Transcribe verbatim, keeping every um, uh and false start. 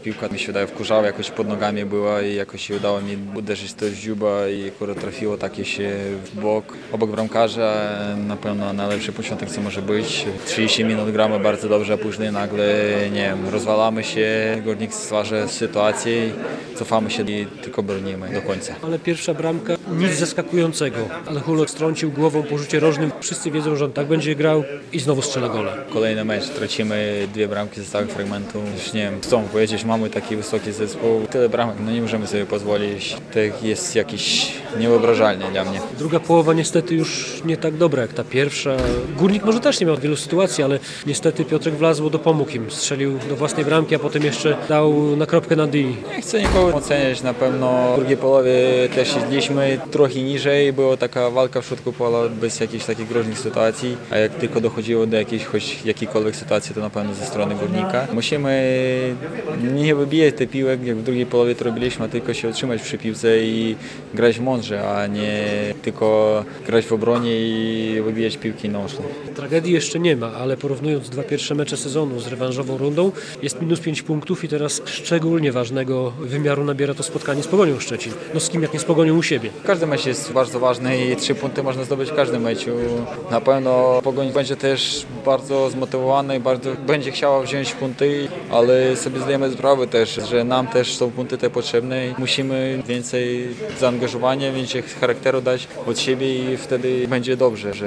Piłka mi się wydaje wkurzała, jakoś pod nogami była i jakoś się udało mi uderzyć to z dziuba i akurat trafiło takie się w bok. Obok bramkarza na pewno najlepszy początek co może być. trzydzieści minut gramy bardzo dobrze, a później nagle, nie wiem, rozwalamy się, Górnik stwarza sytuację, cofamy się i tylko bronimy do końca. Ale pierwsza bramka, nic zaskakującego. Ale Hulot strącił głową po rzucie rożnym. Wszyscy wiedzą, że on tak będzie grał i znowu strzela gola. Kolejny mecz, tracimy dwie bramki ze stałych fragmentów. Już nie wiem, chcą powiedzieć, mamy taki wysoki zespół. Tyle bramek, no nie możemy sobie pozwolić. To jest jakiś niewyobrażalny dla mnie. Druga połowa niestety już nie tak dobra jak ta pierwsza. Górnik może też nie miał wielu sytuacji, ale niestety Piotrek Wlazło dopomógł im. Strzelił do własnej bramki, a potem jeszcze dał na kropkę nad i. Nie chcę nikogo oceniać, na pewno w drugiej połowie też szliśmy trochę niżej. Była taka walka w środku pola bez jakichś takich groźnych sytuacji, a jak tylko dochodziło do jakiejś choć jakiejkolwiek sytuacji, to na pewno ze strony Górnika. Musimy nie wybijać te piłek, jak w drugiej połowie to robiliśmy, a tylko się utrzymać przy piłce i grać mądrze, a nie tylko grać w obronie i wybijać piłki nożne. Tragedii jeszcze nie ma, ale porównując dwa pierwsze mecze sezonu z rewanżową rundą, jest minus pięć punktów i teraz szczególnie ważnego wymiaru nabiera to spotkanie z Pogonią Szczecin. No z kim jak nie z Pogonią u siebie. Każdy mecz jest bardzo ważny i trzy punkty można zdobyć w każdym meczu. Na pewno Pogoń będzie też bardzo zmotywowana i bardzo będzie chciała wziąć punkty, ale sobie zdajemy sprawę też, że nam też są punkty te potrzebne i musimy więcej zaangażowania, więcej charakteru dać od siebie i wtedy będzie dobrze. Że